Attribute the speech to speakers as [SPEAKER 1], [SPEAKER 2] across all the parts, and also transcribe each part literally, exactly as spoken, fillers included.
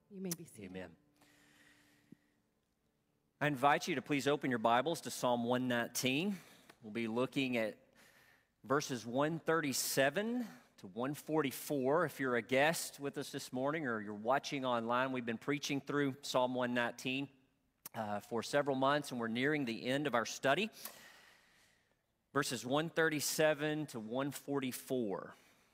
[SPEAKER 1] You may be seated.
[SPEAKER 2] Amen. I invite you to please open your Bibles to Psalm one nineteen. We'll be looking at verses one thirty-seven to one forty-four. If you're a guest with us this morning or you're watching online, we've been preaching through Psalm one nineteen uh, for several months, and we're nearing the end of our study. Verses one thirty-seven to one forty-four.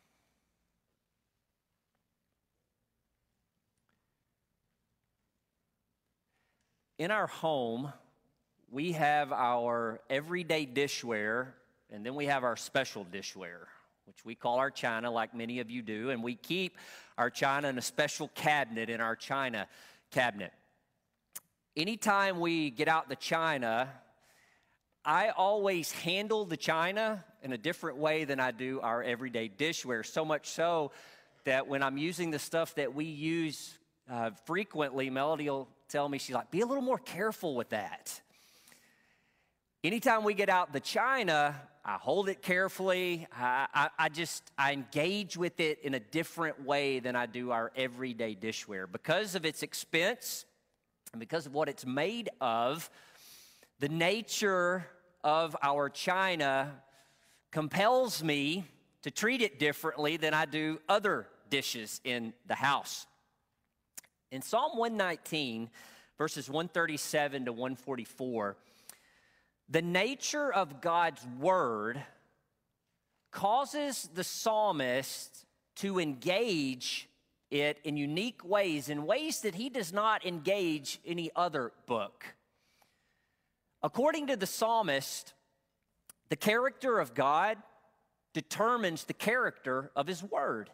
[SPEAKER 2] In our home, we have our everyday dishware, and then we have our special dishware, which we call our china, like many of you do, and we keep our china in a special cabinet in our china cabinet. Anytime we get out the china, I always handle the china in a different way than I do our everyday dishware, so much so that when I'm using the stuff that we use uh, frequently, Melody will tell me, she's like, be a little more careful with that. Anytime we get out the china, I hold it carefully. I, I, I just, I engage with it in a different way than I do our everyday dishware. Because of its expense and because of what it's made of, the nature of our china compels me to treat it differently than I do other dishes in the house. In Psalm one nineteen, verses one thirty-seven to one forty-four, the nature of God's word causes the psalmist to engage it in unique ways, in ways that he does not engage any other book. According to the psalmist, the character of God determines the character of his word.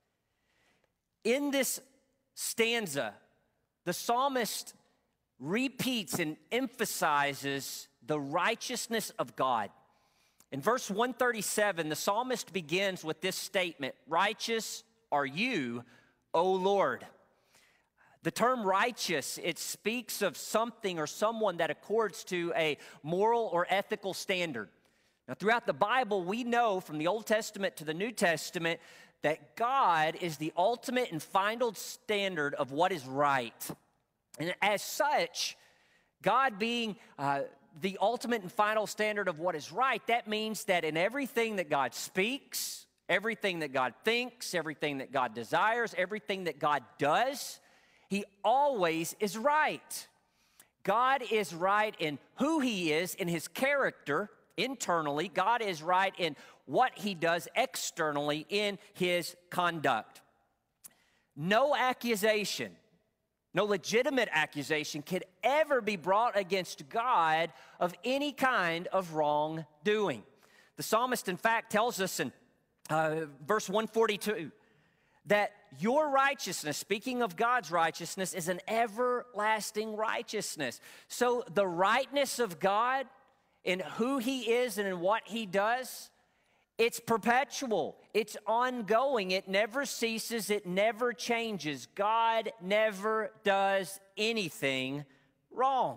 [SPEAKER 2] In this stanza, the psalmist repeats and emphasizes the righteousness of God. In verse one thirty-seven, the psalmist begins with this statement, "Righteous are you, O Lord." The term righteous, it speaks of something or someone that accords to a moral or ethical standard. Now, throughout the Bible, we know from the Old Testament to the New Testament that God is the ultimate and final standard of what is right. And as such, God being uh, the ultimate and final standard of what is right, that means that in everything that God speaks, everything that God thinks, everything that God desires, everything that God does, He always is right. God is right in who He is, in His character internally. God is right in what He does externally in His conduct. No accusation, no legitimate accusation could ever be brought against God of any kind of wrongdoing. The psalmist, in fact, tells us in uh, verse one forty-two that your righteousness, speaking of God's righteousness, is an everlasting righteousness. So the rightness of God in who He is and in what He does, it's perpetual, it's ongoing, it never ceases, it never changes. God never does anything wrong.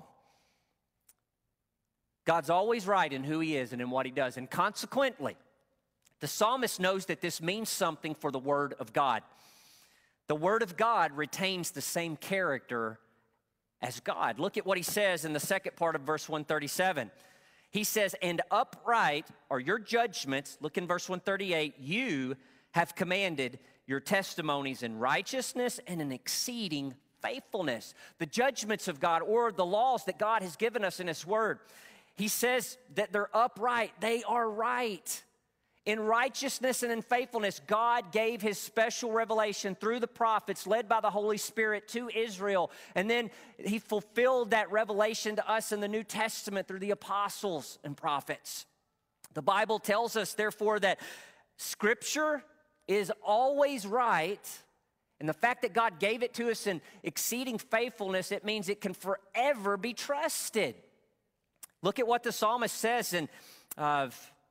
[SPEAKER 2] God's always right in who He is and in what He does. And consequently, the psalmist knows that this means something for the Word of God. The Word of God retains the same character as God. Look at what he says in the second part of verse one thirty-seven. He says, "And upright are your judgments," look in verse one thirty-eight, "you have commanded your testimonies in righteousness and in exceeding faithfulness." The judgments of God, or the laws that God has given us in His Word, He says that they're upright, they are right. In righteousness and in faithfulness, God gave His special revelation through the prophets led by the Holy Spirit to Israel. And then He fulfilled that revelation to us in the New Testament through the apostles and prophets. The Bible tells us, therefore, that Scripture is always right. And the fact that God gave it to us in exceeding faithfulness, it means it can forever be trusted. Look at what the psalmist says in uh,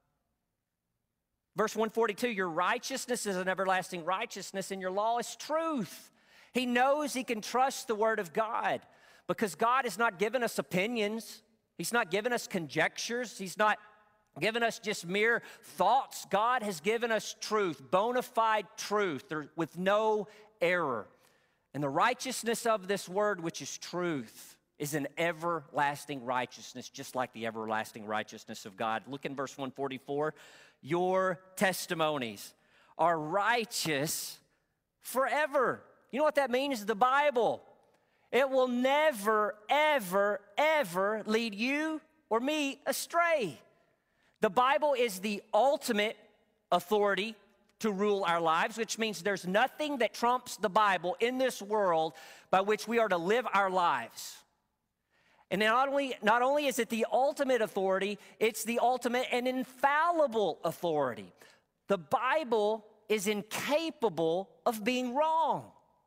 [SPEAKER 2] verse one forty-two, "Your righteousness is an everlasting righteousness, and your law is truth." He knows he can trust the Word of God because God has not given us opinions. He's not given us conjectures. He's not given us just mere thoughts. God has given us truth, bona fide truth with no error. And the righteousness of this word, which is truth, is an everlasting righteousness, just like the everlasting righteousness of God. Look in verse one forty-four. Your testimonies are righteous forever. You know what that means? The Bible. It will never, ever, ever lead you or me astray. The Bible is the ultimate authority to rule our lives, which means there's nothing that trumps the Bible in this world by which we are to live our lives. And not only, not only is it the ultimate authority, it's the ultimate and infallible authority. The Bible is incapable of being wrong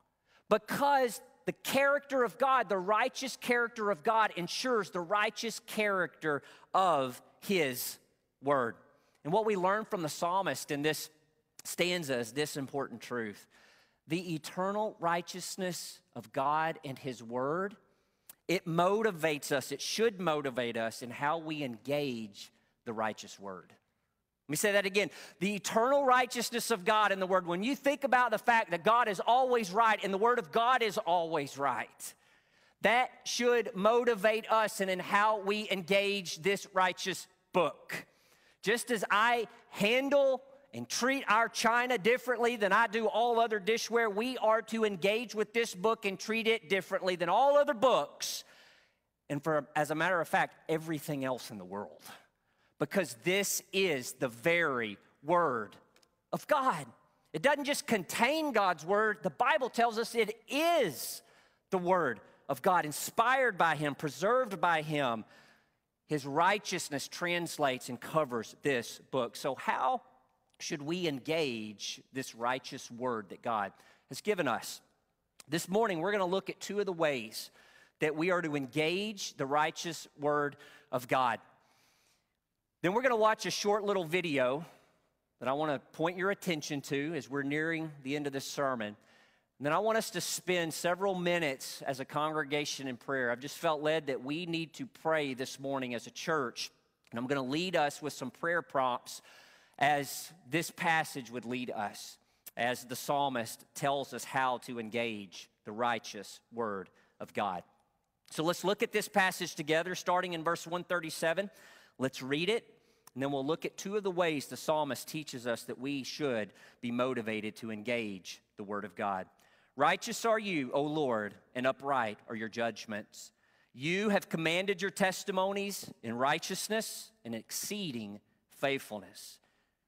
[SPEAKER 2] because the character of God, the righteous character of God, ensures the righteous character of His word. And what we learn from the psalmist in this stanza is this important truth. The eternal righteousness of God and His word, it motivates us, it should motivate us in how we engage the righteous word. Let me say that again. The eternal righteousness of God in the word, when you think about the fact that God is always right and the word of God is always right, that should motivate us in, in how we engage this righteous book. Just as I handle and treat our china differently than I do all other dishware, we are to engage with this book and treat it differently than all other books, and for, as a matter of fact, everything else in the world. Because this is the very word of God. It doesn't just contain God's word. The Bible tells us it is the word of God, inspired by Him, preserved by Him. His righteousness translates and covers this book. So how should we engage this righteous word that God has given us? This morning, we're going to look at two of the ways that we are to engage the righteous word of God. Then we're going to watch a short little video that I want to point your attention to as we're nearing the end of this sermon. And then I want us to spend several minutes as a congregation in prayer. I've just felt led that we need to pray this morning as a church. And I'm going to lead us with some prayer prompts as this passage would lead us, as the psalmist tells us how to engage the righteous word of God. So let's look at this passage together, starting in verse one thirty-seven. Let's read it, and then we'll look at two of the ways the psalmist teaches us that we should be motivated to engage the word of God. Righteous are you, O Lord, and upright are your judgments. You have commanded your testimonies in righteousness and exceeding faithfulness.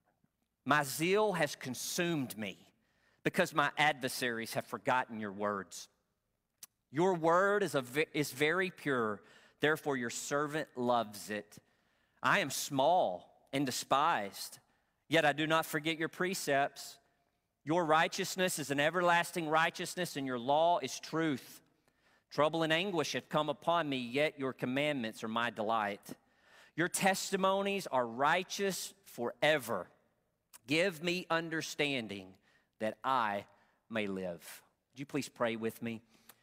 [SPEAKER 2] My zeal has consumed me because my adversaries have forgotten your words. Your word is, a, is very pure, therefore your servant loves it. I am small and despised, yet I do not forget your precepts. Your righteousness is an everlasting righteousness, and your law is truth. Trouble and anguish have come upon me, yet your commandments are my delight. Your testimonies are righteous forever. Give me understanding that I may live. Would you please pray with me?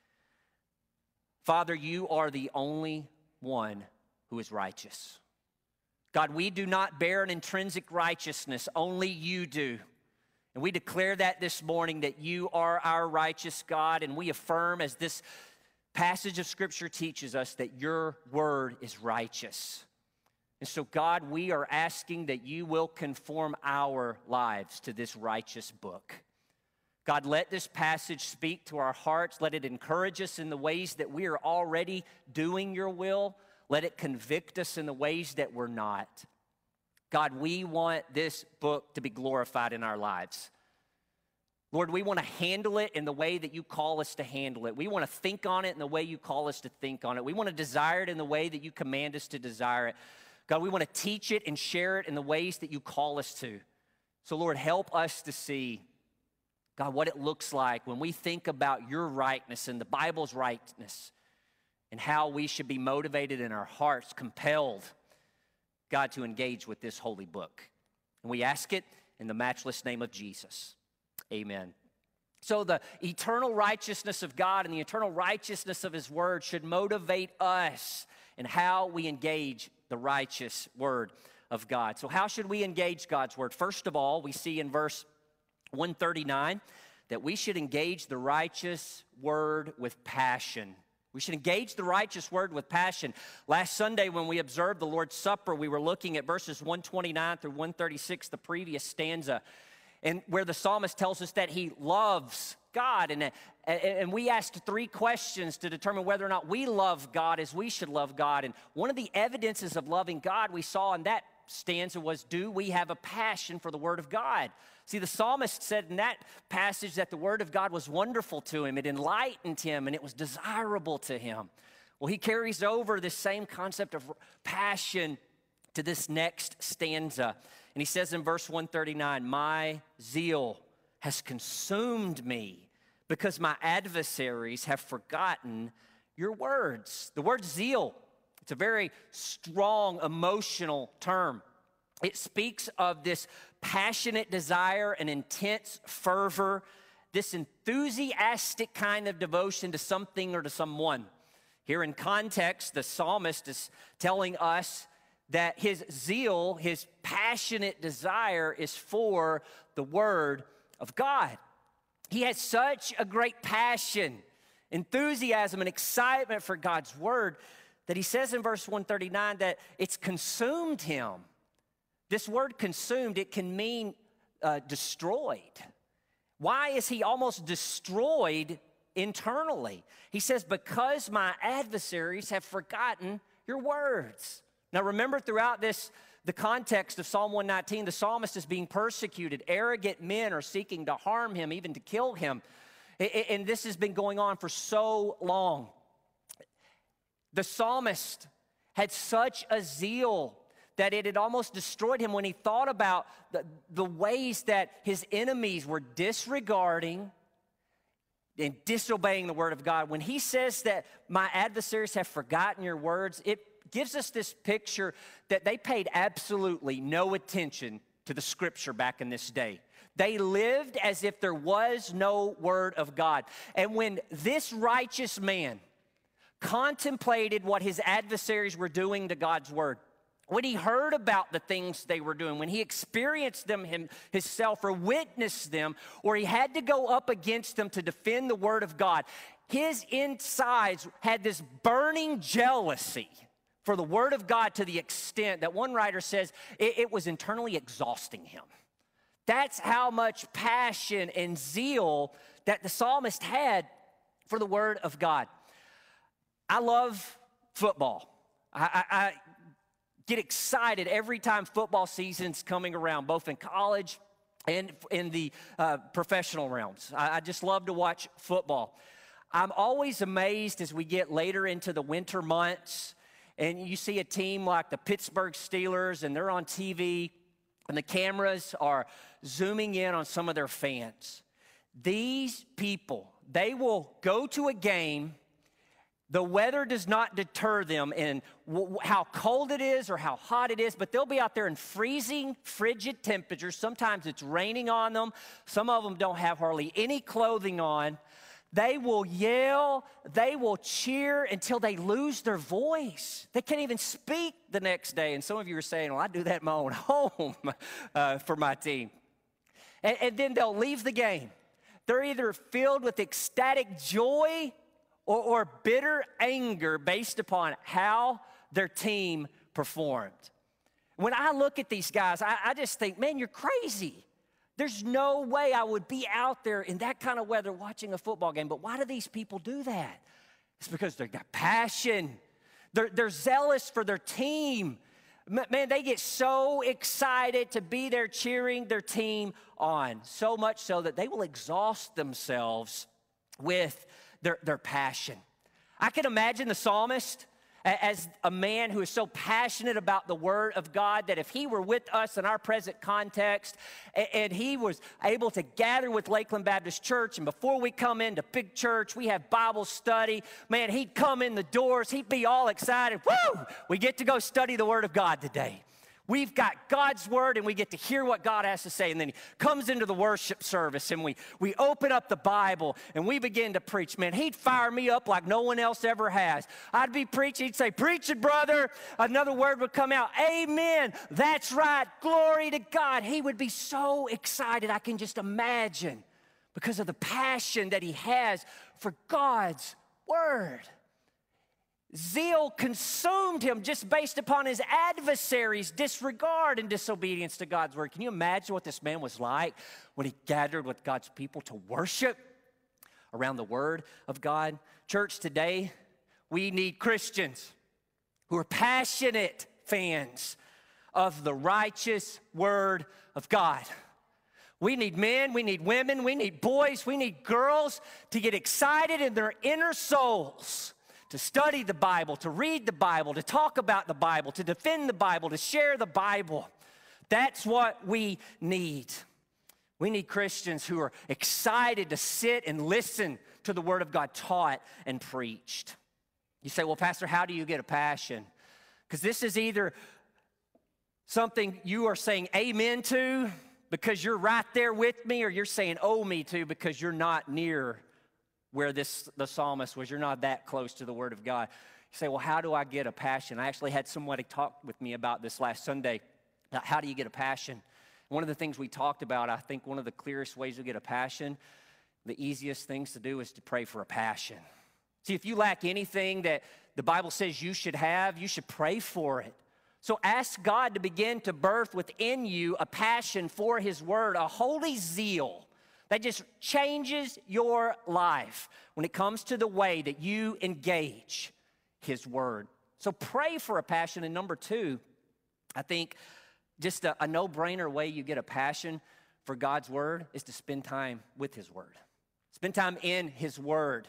[SPEAKER 2] Father, you are the only one who is righteous. God, we do not bear an intrinsic righteousness, only you do. And we declare that this morning, that you are our righteous God, and we affirm, as this passage of Scripture teaches us, that your word is righteous. And so, God, we are asking that you will conform our lives to this righteous book. God, let this passage speak to our hearts. Let it encourage us in the ways that we are already doing your will. Let it convict us in the ways that we're not. God, we want this book to be glorified in our lives. Lord, we want to handle it in the way that you call us to handle it. We want to think on it in the way you call us to think on it. We want to desire it in the way that you command us to desire it. God, we want to teach it and share it in the ways that you call us to. So, Lord, help us to see, God, what it looks like when we think about your rightness and the Bible's rightness, and how we should be motivated in our hearts, compelled, God, to engage with this holy book. And we ask it in the matchless name of Jesus. Amen. So the eternal righteousness of God and the eternal righteousness of his word should motivate us in how we engage the righteous word of God. So how should we engage God's word? First of all, we see in verse one thirty-nine that we should engage the righteous word with passion. We should engage the righteous word with passion. Last Sunday when we observed the Lord's Supper, we were looking at verses one twenty-nine through one thirty-six, the previous stanza, and where the psalmist tells us that he loves God. And, and we asked three questions to determine whether or not we love God as we should love God. And one of the evidences of loving God we saw in that stanza was, do we have a passion for the Word of God? See, the psalmist said in that passage that the Word of God was wonderful to him. It enlightened him, and it was desirable to him. Well, he carries over this same concept of passion to this next stanza. And he says in verse one thirty-nine, my zeal has consumed me because my adversaries have forgotten your words. The word zeal, it's a very strong emotional term. It speaks of this passionate desire and intense fervor, this enthusiastic kind of devotion to something or to someone. Here in context, the psalmist is telling us that his zeal, his passionate desire is for the Word of God. He has such a great passion, enthusiasm, and excitement for God's Word that he says in verse one thirty-nine that it's consumed him. This word consumed, it can mean uh, destroyed. Why is he almost destroyed internally? He says, because my adversaries have forgotten your words. Now remember, throughout this, the context of Psalm one nineteen, the psalmist is being persecuted. Arrogant men are seeking to harm him, even to kill him. And this has been going on for so long. The psalmist had such a zeal that it had almost destroyed him when he thought about the, the ways that his enemies were disregarding and disobeying the Word of God. When he says that my adversaries have forgotten your words, it gives us this picture that they paid absolutely no attention to the Scripture back in this day. They lived as if there was no Word of God. And when this righteous man contemplated what his adversaries were doing to God's Word, when he heard about the things they were doing, when he experienced them him, himself or witnessed them, or he had to go up against them to defend the Word of God, his insides had this burning jealousy for the Word of God to the extent that one writer says it, it was internally exhausting him. That's how much passion and zeal that the psalmist had for the Word of God. I love football. I, I, I get excited every time football season's coming around, both in college and in the uh, professional realms. I, I just love to watch football. I'm always amazed as we get later into the winter months and you see a team like the Pittsburgh Steelers and they're on T V and the cameras are zooming in on some of their fans. These people, they will go to a game. The weather does not deter them in w- how cold it is or how hot it is, but they'll be out there in freezing, frigid temperatures. Sometimes it's raining on them. Some of them don't have hardly any clothing on. They will yell, they will cheer until they lose their voice. They can't even speak the next day. And some of you are saying, well, I do that in my own home uh, for my team. And, and then they'll leave the game. They're either filled with ecstatic joy Or, or bitter anger based upon how their team performed. When I look at these guys, I, I just think, man, you're crazy. There's no way I would be out there in that kind of weather watching a football game. But why do these people do that? It's because they've got passion. They're, they're zealous for their team. Man, they get so excited to be there cheering their team on. So much so that they will exhaust themselves with Their, their passion. I can imagine the psalmist as a man who is so passionate about the Word of God that if he were with us in our present context and, and he was able to gather with Lakeland Baptist Church, and before we come into big church, we have Bible study, man, he'd come in the doors, he'd be all excited. Woo! We get to go study the Word of God today. We've got God's Word, and we get to hear what God has to say. And then he comes into the worship service, and we, we open up the Bible, and we begin to preach. Man, he'd fire me up like no one else ever has. I'd be preaching. He'd say, preach it, brother. Another word would come out. Amen. That's right. Glory to God. He would be so excited. I can just imagine because of the passion that he has for God's word. Zeal consumed him just based upon his adversaries' disregard and disobedience to God's word. Can you imagine what this man was like when he gathered with God's people to worship around the word of God? Church, today, we need Christians who are passionate fans of the righteous word of God. We need men, we need women, we need boys, we need girls to get excited in their inner souls to study the Bible, to read the Bible, to talk about the Bible, to defend the Bible, to share the Bible. That's what we need. We need Christians who are excited to sit and listen to the Word of God taught and preached. You say, well, Pastor, how do you get a passion? Because this is either something you are saying amen to because you're right there with me, or you're saying oh me to because you're not near where this the psalmist was. You're not that close to the Word of God. You say, well, how do I get a passion? I actually had somebody talk with me about this last Sunday. About how do you get a passion? One of the things we talked about, I think one of the clearest ways to get a passion, the easiest things to do is to pray for a passion. See, if you lack anything that the Bible says you should have, you should pray for it. So ask God to begin to birth within you a passion for His Word, a holy zeal that just changes your life when it comes to the way that you engage His Word. So pray for a passion. And number two, I think just a, a no-brainer way you get a passion for God's Word is to spend time with His Word. Spend time in His Word.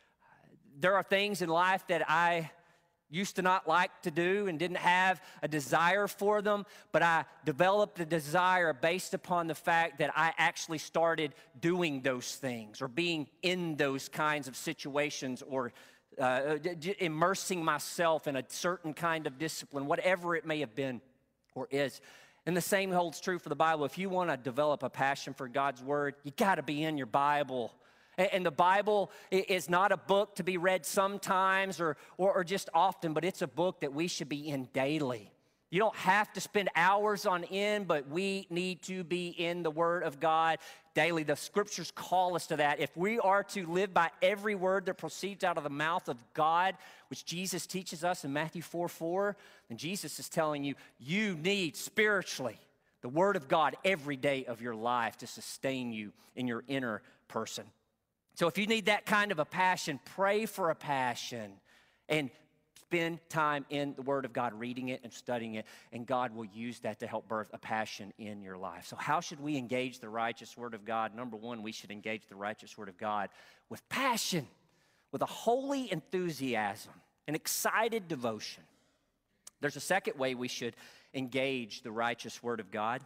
[SPEAKER 2] There are things in life that I used to not like to do and didn't have a desire for them, but I developed a desire based upon the fact that I actually started doing those things or being in those kinds of situations or uh, immersing myself in a certain kind of discipline, whatever it may have been or is. And the same holds true for the Bible. If you want to develop a passion for God's Word, you got to be in your Bible. And the Bible is not a book to be read sometimes or, or, or just often, but it's a book that we should be in daily. You don't have to spend hours on end, but we need to be in the Word of God daily. The Scriptures call us to that. If we are to live by every word that proceeds out of the mouth of God, which Jesus teaches us in Matthew four four, then Jesus is telling you, you need spiritually the Word of God every day of your life to sustain you in your inner person. So if you need that kind of a passion, pray for a passion and spend time in the Word of God, reading it and studying it, and God will use that to help birth a passion in your life. So how should we engage the righteous Word of God? Number one, we should engage the righteous Word of God with passion, with a holy enthusiasm, an excited devotion. There's a second way we should engage the righteous Word of God.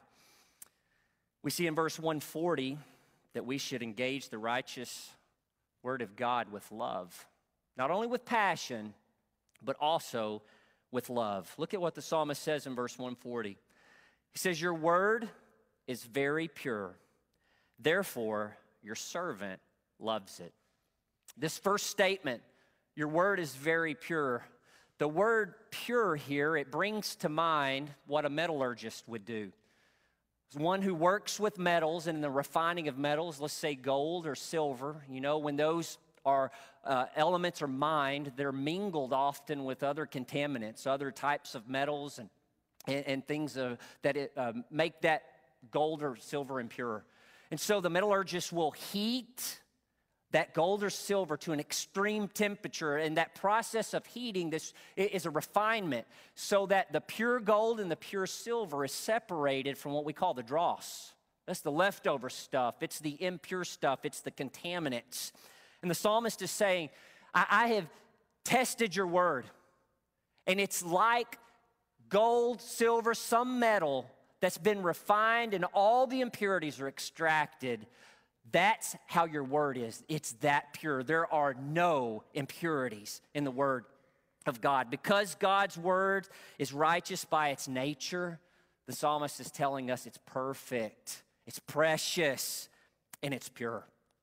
[SPEAKER 2] We see in verse one forty that we should engage the righteous Word of God with love. Not only with passion, but also with love. Look at what the psalmist says in verse one forty. He says, your word is very pure. Therefore, your servant loves it. This first statement, your word is very pure. The word pure here, it brings to mind what a metallurgist would do. One who works with metals and in the refining of metals, let's say gold or silver, you know, when those are uh, elements are mined, they're mingled often with other contaminants, other types of metals and, and, and things uh, that it, uh, make that gold or silver impure. And so the metallurgist will heat that gold or silver to an extreme temperature, and that process of heating this is a refinement so that the pure gold and the pure silver is separated from what we call the dross. That's the leftover stuff. It's the impure stuff. It's the contaminants. And the psalmist is saying, I, I have tested your word, and it's like gold, silver, some metal that's been refined and all the impurities are extracted. That's how your word is. It's that pure. There are no impurities in the word of God. Because God's word is righteous by its nature, the psalmist is telling us it's perfect, it's precious, and it's pure.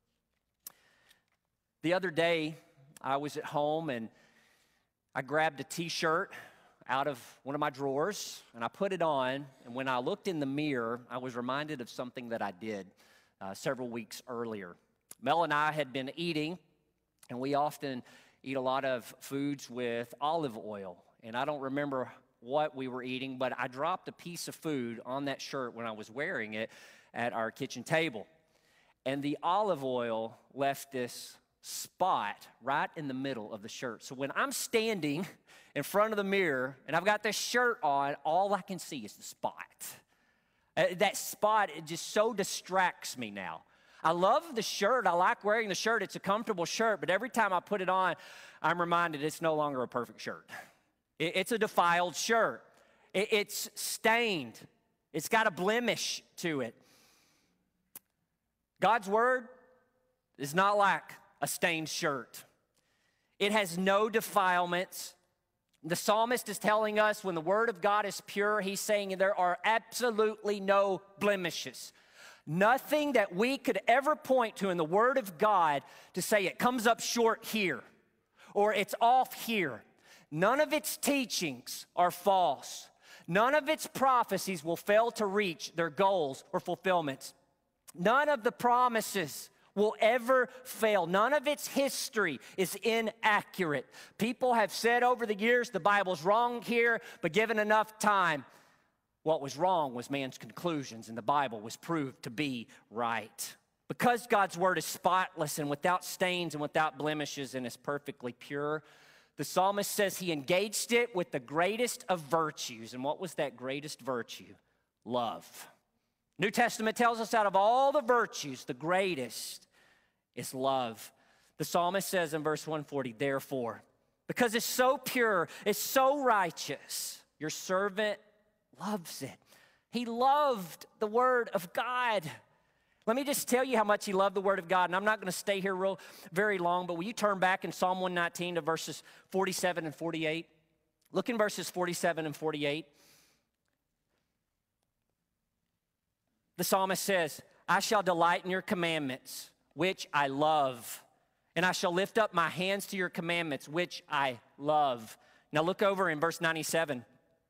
[SPEAKER 2] The other day, I was at home and I grabbed a t-shirt out of one of my drawers and I put it on. And when I looked in the mirror, I was reminded of something that I did Uh, several weeks earlier. Mel and I had been eating, and we often eat a lot of foods with olive oil. And I don't remember what we were eating, but I dropped a piece of food on that shirt when I was wearing it at our kitchen table. And the olive oil left this spot right in the middle of the shirt. So when I'm standing in front of the mirror and I've got this shirt on, all I can see is the spot. Uh, that spot, it just so distracts me now. I love the shirt. I like wearing the shirt. It's a comfortable shirt, but every time I put it on, I'm reminded it's no longer a perfect shirt. It, it's a defiled shirt. It, it's stained. It's got a blemish to it. God's word is not like a stained shirt. It has no defilements. The psalmist is telling us when the word of God is pure, he's saying there are absolutely no blemishes. Nothing that we could ever point to in the word of God to say it comes up short here or it's off here. None of its teachings are false. None of its prophecies will fail to reach their goals or fulfillments. None of the promises will ever fail. None of its history is inaccurate. People have said over the years the Bible's wrong here, but given enough time, what was wrong was man's conclusions, and the Bible was proved to be right. Because God's word is spotless and without stains and without blemishes and is perfectly pure, the psalmist says he engaged it with the greatest of virtues. And what was that greatest virtue? Love. New Testament tells us out of all the virtues, the greatest is love. The psalmist says in verse one forty, therefore, because it's so pure, it's so righteous, your servant loves it. He loved the word of God. Let me just tell you how much he loved the word of God, and I'm not going to stay here real very long, but will you turn back in Psalm one nineteen to verses forty-seven and forty-eight? Look in verses forty-seven and forty-eight. The psalmist says, I shall delight in your commandments, which I love, and I shall lift up my hands to your commandments, which I love. Now look over in verse ninety-seven.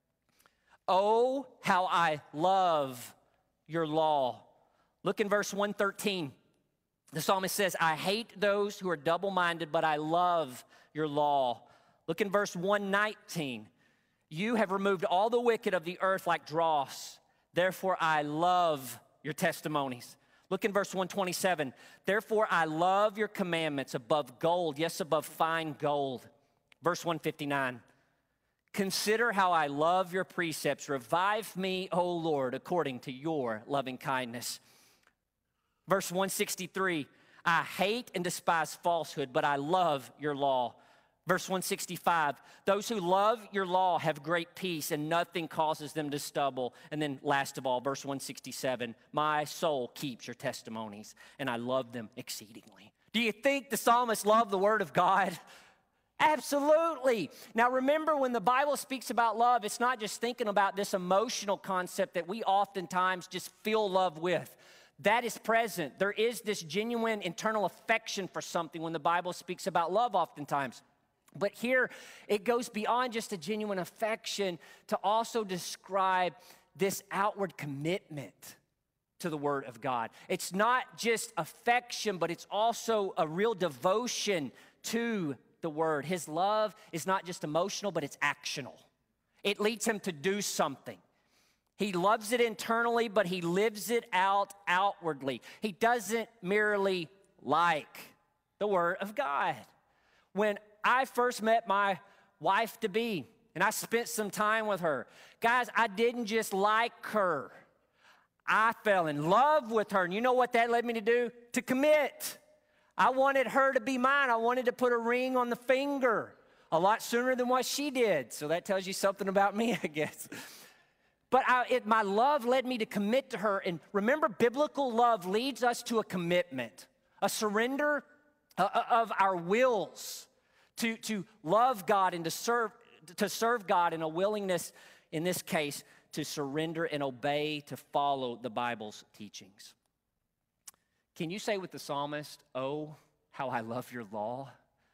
[SPEAKER 2] Oh, how I love your law. Look in verse one thirteen. The psalmist says, I hate those who are double-minded, but I love your law. Look in verse one nineteen. You have removed all the wicked of the earth like dross. Therefore, I love your testimonies. Look in verse one twenty-seven. Therefore, I love your commandments above gold, yes, above fine gold. Verse one fifty-nine. Consider how I love your precepts. Revive me, O Lord, according to your loving kindness. Verse one sixty-three. I hate and despise falsehood, but I love your law. Verse one sixty-five, those who love your law have great peace, and nothing causes them to stumble. And then last of all, verse one sixty-seven, my soul keeps your testimonies, and I love them exceedingly. Do you think the psalmist loved the word of God? Absolutely. Now remember, when the Bible speaks about love, it's not just thinking about this emotional concept that we oftentimes just feel love with. That is present. There is this genuine internal affection for something when the Bible speaks about love oftentimes. But here, it goes beyond just a genuine affection to also describe this outward commitment to the Word of God. It's not just affection, but it's also a real devotion to the Word. His love is not just emotional, but it's actional. It leads him to do something. He loves it internally, but he lives it out outwardly. He doesn't merely like the Word of God. When I first met my wife-to-be, and I spent some time with her, guys, I didn't just like her. I fell in love with her, and you know what that led me to do? To commit. I wanted her to be mine. I wanted to put a ring on the finger a lot sooner than what she did. So that tells you something about me, I guess. But I, it, my love led me to commit to her. And remember, biblical love leads us to a commitment, a surrender uh, of our wills to, to love God and to serve, to serve God, in a willingness, in this case, to surrender and obey, to follow the Bible's teachings. Can you say with the psalmist, oh, how I love your law?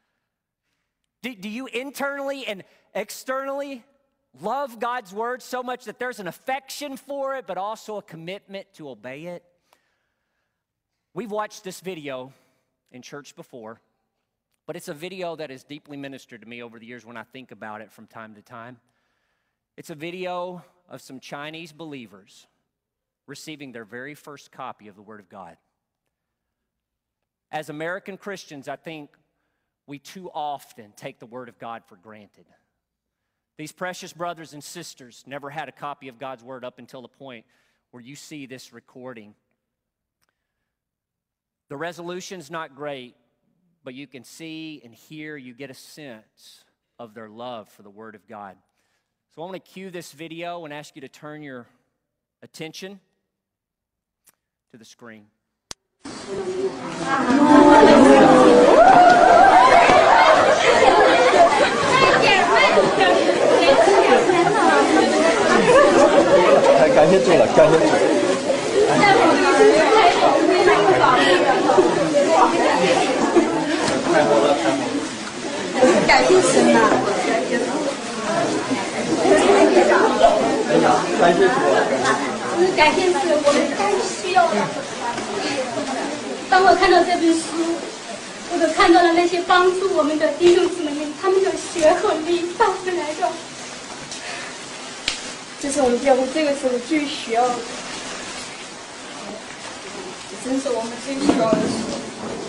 [SPEAKER 2] Do, do you internally and externally love God's word so much that there's an affection for it, but also a commitment to obey it? We've watched this video in church before, but it's a video that has deeply ministered to me over the years when I think about it from time to time. It's a video of some Chinese believers receiving their very first copy of the Word of God. As American Christians, I think we too often take the Word of God for granted. These precious brothers and sisters never had a copy of God's Word up until the point where you see this recording. The resolution's not great, but you can see and hear, you get a sense of their love for the Word of God. So I want to cue this video and ask you to turn your attention to the screen.
[SPEAKER 1] 感谢主了，感谢主。
[SPEAKER 3] 感谢神呐！
[SPEAKER 1] 感谢主，
[SPEAKER 3] 感谢是我们该需要的。当我看到这本书，我都看到了那些帮助我们的弟兄姊妹们，他们的血和力到处来着。这是我们教会这个时候最需要的，这真是我们最需要的时候。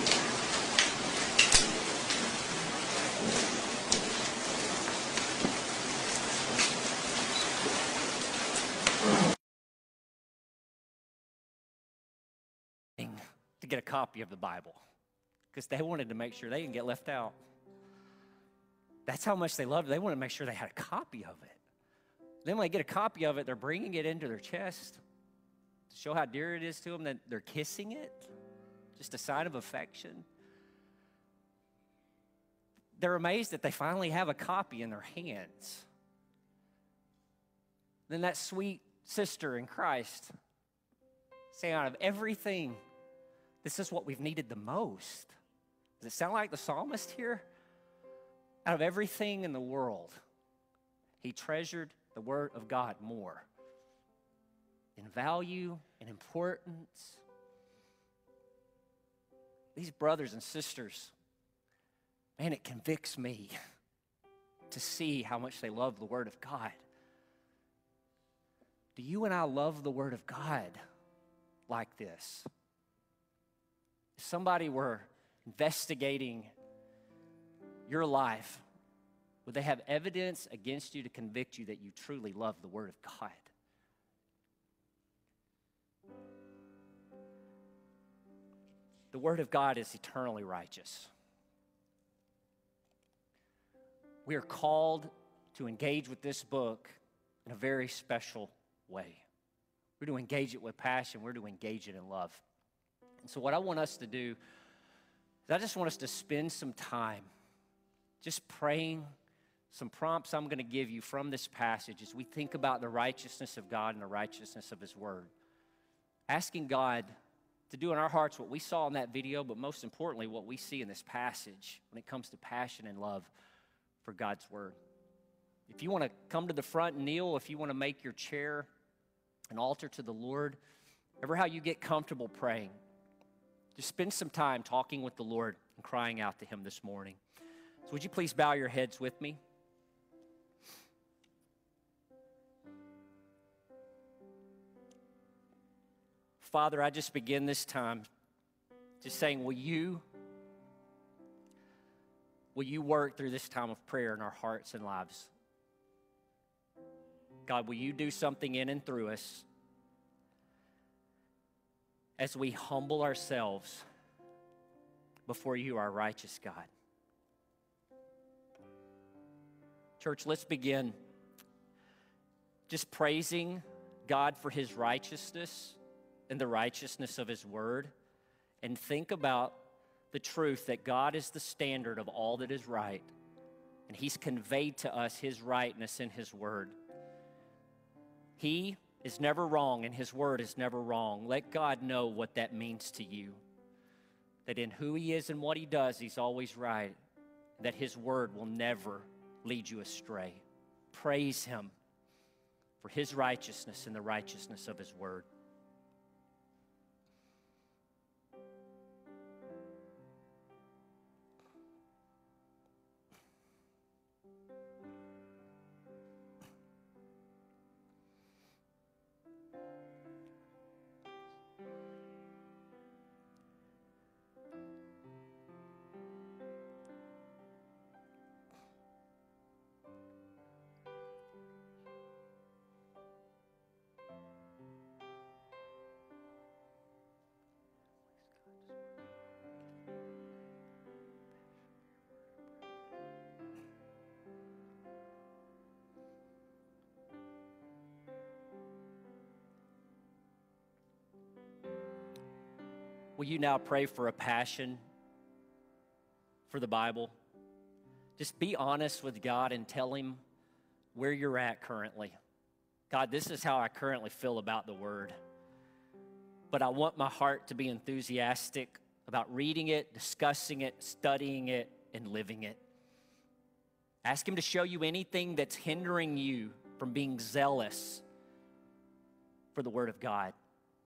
[SPEAKER 2] to get a copy of the Bible because they wanted to make sure they didn't get left out. That's how much they loved it. They wanted to make sure they had a copy of it. Then when they get a copy of it, they're bringing it into their chest to show how dear it is to them, that they're kissing it, just a sign of affection. They're amazed that they finally have a copy in their hands. Then that sweet sister in Christ saying, out of everything, this is what we've needed the most. Does it sound like the psalmist here? Out of everything in the world, he treasured the Word of God more in value and importance. These brothers and sisters, man, it convicts me to see how much they love the Word of God. Do you and I love the Word of God like this? If somebody were investigating your life, would they have evidence against you to convict you that you truly love the Word of God? The Word of God is eternally righteous. We are called to engage with this book in a very special way. We're to engage it with passion. We're to engage it in love. And so what I want us to do is I just want us to spend some time just praying some prompts I'm going to give you from this passage as we think about the righteousness of God and the righteousness of His Word. Asking God to do in our hearts what we saw in that video, but most importantly, what we see in this passage when it comes to passion and love for God's Word. If you want to come to the front and kneel, if you want to make your chair an altar to the Lord, ever how you get comfortable praying, just spend some time talking with the Lord and crying out to Him this morning. So would you please bow your heads with me? Father, I just begin this time just saying, will you, will you work through this time of prayer in our hearts and lives? God, will you do something in and through us as we humble ourselves before you, our righteous God? Church, let's begin just praising God for His righteousness and the righteousness of His Word, and think about the truth that God is the standard of all that is right, and He's conveyed to us His rightness in His Word. He is never wrong, and His Word is never wrong. Let God know what that means to you, that in who He is and what He does, He's always right, that His Word will never lead you astray. Praise Him for His righteousness and the righteousness of His Word. will you now pray for a passion for the Bible? Just be honest with God and tell him where you're at currently. God, this is how I currently feel about the Word. But I want my heart to be enthusiastic about reading it, discussing it, studying it, and living it. Ask him to show you anything that's hindering you from being zealous for the Word of God.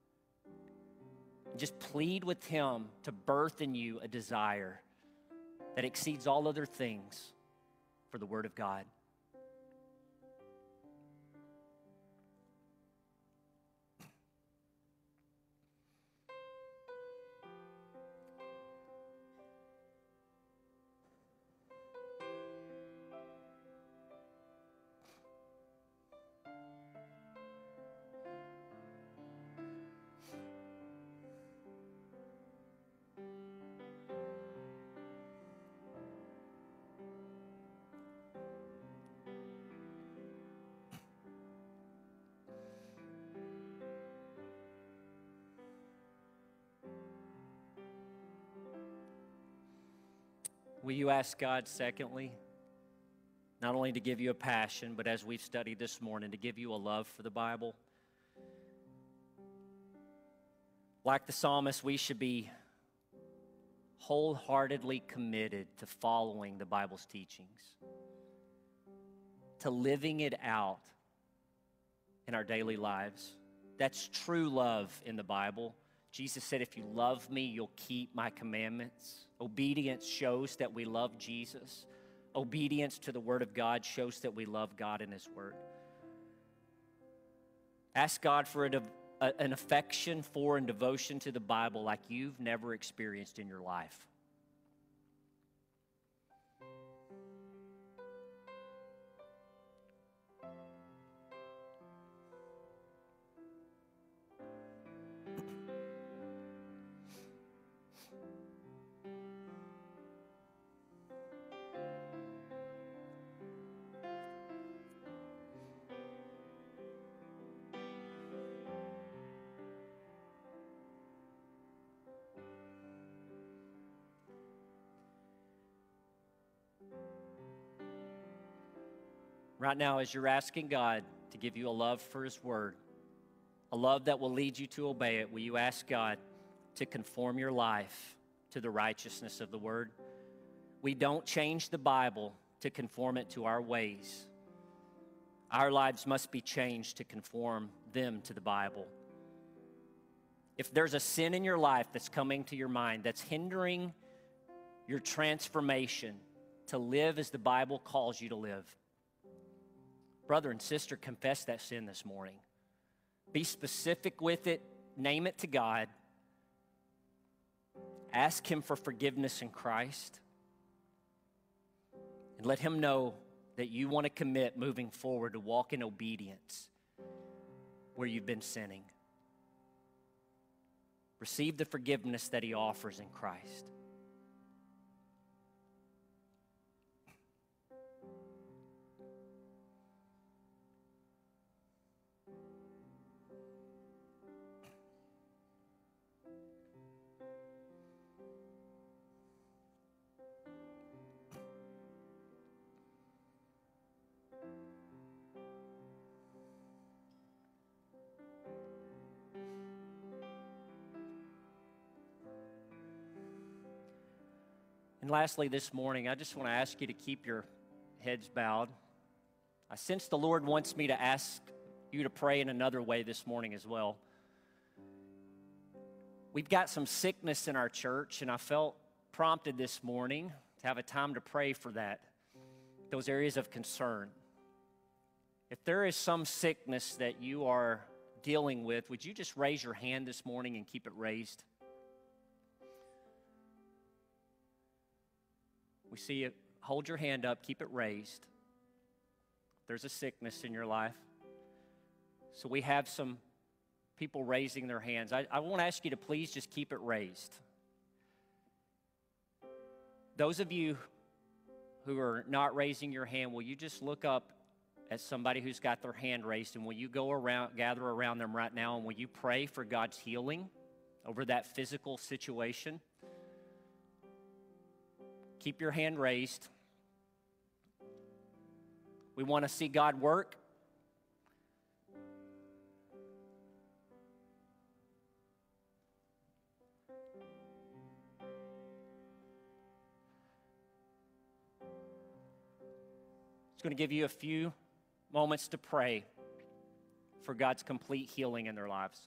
[SPEAKER 2] Just plead with him to birth in you a desire that exceeds all other things for the Word of God. Will you ask God, secondly, not only to give you a passion, but as we've studied this morning, to give you a love for the Bible? Like the psalmist, we should be wholeheartedly committed to following the Bible's teachings, to living it out in our daily lives. That's true love in the Bible. Jesus said, if you love me, you'll keep my commandments. Obedience shows that we love Jesus. Obedience to the Word of God shows that we love God and His Word. Ask God for a, a, an affection for and devotion to the Bible like you've never experienced in your life. Right now, as you're asking God to give you a love for His Word, a love that will lead you to obey it, will you ask God to conform your life to the righteousness of the Word? We don't change the Bible to conform it to our ways. Our lives must be changed to conform them to the Bible. If there's a sin in your life that's coming to your mind that's hindering your transformation to live as the Bible calls you to live, brother and sister, confess that sin this morning. Be specific with it. Name it to God. Ask Him for forgiveness in Christ. And let Him know that you want to commit moving forward to walk in obedience where you've been sinning. Receive the forgiveness that He offers in Christ. And lastly, this morning, I just want to ask you to keep your heads bowed. I sense the Lord wants me to ask you to pray in another way this morning as well. We've got some sickness in our church, and I felt prompted this morning to have a time to pray for that, those areas of concern. If there is some sickness that you are dealing with, would you just raise your hand this morning and keep it raised? We see it. Hold your hand up. Keep it raised. There's a sickness in your life. So we have some people raising their hands. I, I won't ask you to please just keep it raised. Those of you who are not raising your hand, will you just look up at somebody who's got their hand raised, and will you go around, gather around them right now, and will you pray for God's healing over that physical situation, keep your hand raised. We want to see God work. It's going to give you a few moments to pray for God's complete healing in their lives.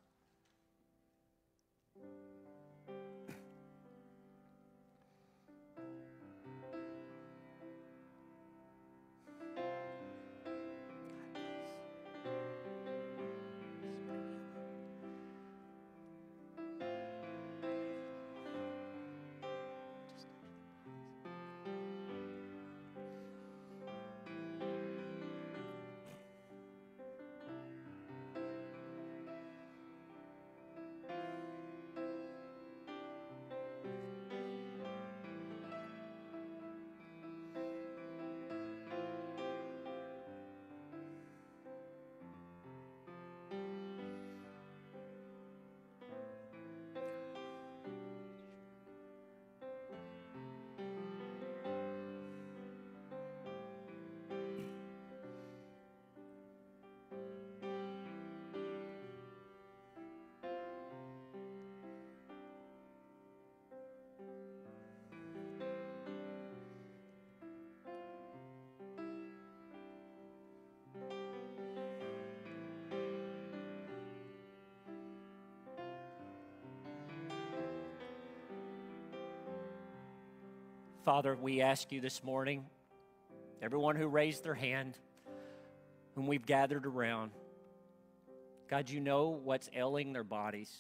[SPEAKER 2] Father, we ask you this morning, everyone who raised their hand, whom we've gathered around, God, you know what's ailing their bodies.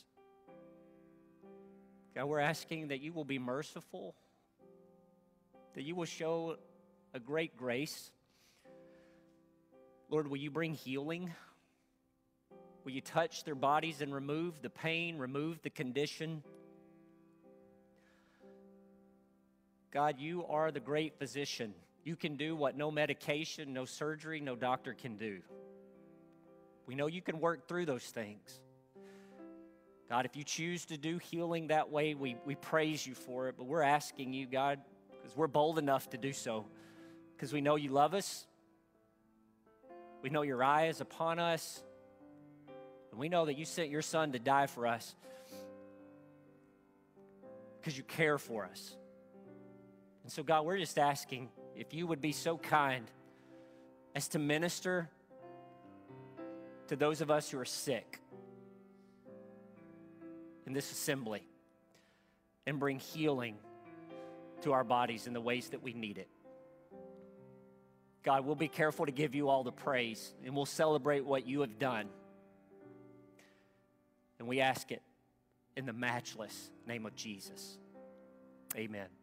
[SPEAKER 2] God, we're asking that you will be merciful, that you will show a great grace. Lord, will you bring healing? Will you touch their bodies and remove the pain, remove the condition? God, you are the great physician. You can do what no medication, no surgery, no doctor can do. We know you can work through those things. God, if you choose to do healing that way, we, we praise you for it. But we're asking you, God, because we're bold enough to do so, because we know you love us. We know your eye is upon us. And we know that you sent your son to die for us because you care for us. And so, God, we're just asking if you would be so kind as to minister to those of us who are sick in this assembly and bring healing to our bodies in the ways that we need it. God, we'll be careful to give you all the praise, and we'll celebrate what you have done. And we ask it in the matchless name of Jesus. Amen.